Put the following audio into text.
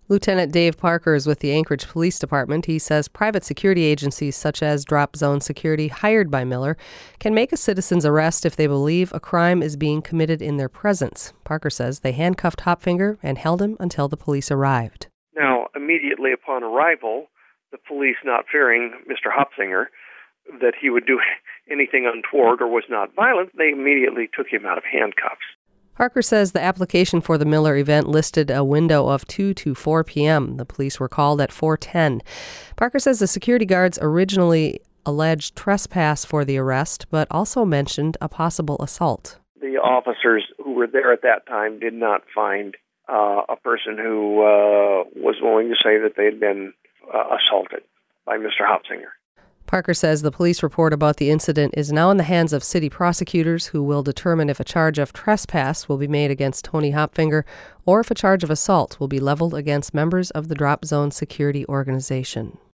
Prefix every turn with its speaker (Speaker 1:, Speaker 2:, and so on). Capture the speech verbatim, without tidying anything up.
Speaker 1: Lieutenant Dave Parker is with the Anchorage Police Department. He says private security agencies such as Drop Zone Security, hired by Miller, can make a citizen's arrest if they believe a crime is being committed in their presence. Parker says they handcuffed Hopfinger and held him until the police arrived.
Speaker 2: Now, immediately upon arrival, the police, not fearing Mister Hopfinger, that he would do anything untoward or was not violent, they immediately took him out of handcuffs.
Speaker 1: Parker says the application for the Miller event listed a window of two to four p.m. The police were called at four ten. Parker says the security guards originally alleged trespass for the arrest, but also mentioned a possible assault.
Speaker 2: The officers who were there at that time did not find uh, a person who uh, was willing to say that they had been uh, assaulted by Mister Hopfinger.
Speaker 1: Parker says the police report about the incident is now in the hands of city prosecutors, who will determine if a charge of trespass will be made against Tony Hopfinger or if a charge of assault will be leveled against members of the Drop Zone Security Organization.